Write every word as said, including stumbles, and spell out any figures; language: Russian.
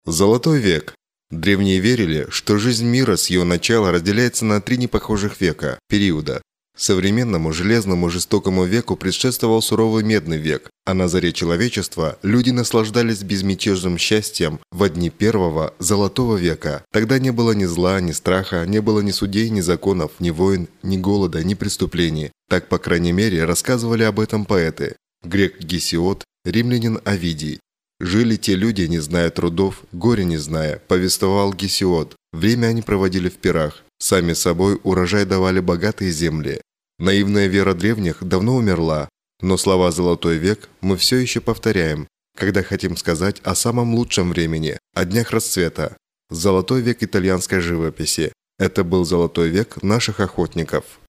Золотой век. Древние верили, что жизнь мира с ее начала разделяется на три непохожих века, периода. Современному железному жестокому веку предшествовал суровый медный век, а на заре человечества люди наслаждались безмятежным счастьем в дни первого золотого века. Тогда не было ни зла, ни страха, не было ни судей, ни законов, ни войн, ни голода, ни преступлений. Так, по крайней мере, рассказывали об этом поэты. Грек Гесиод, римлянин Овидий. Жили те люди, не зная трудов, горя не зная, повествовал Гесиод. Время они проводили в пирах. Сами собой урожай давали богатые земли. Наивная вера древних давно умерла, но слова «золотой век» мы все еще повторяем, когда хотим сказать о самом лучшем времени, о днях расцвета. Золотой век итальянской живописи. Это был золотой век наших охотников.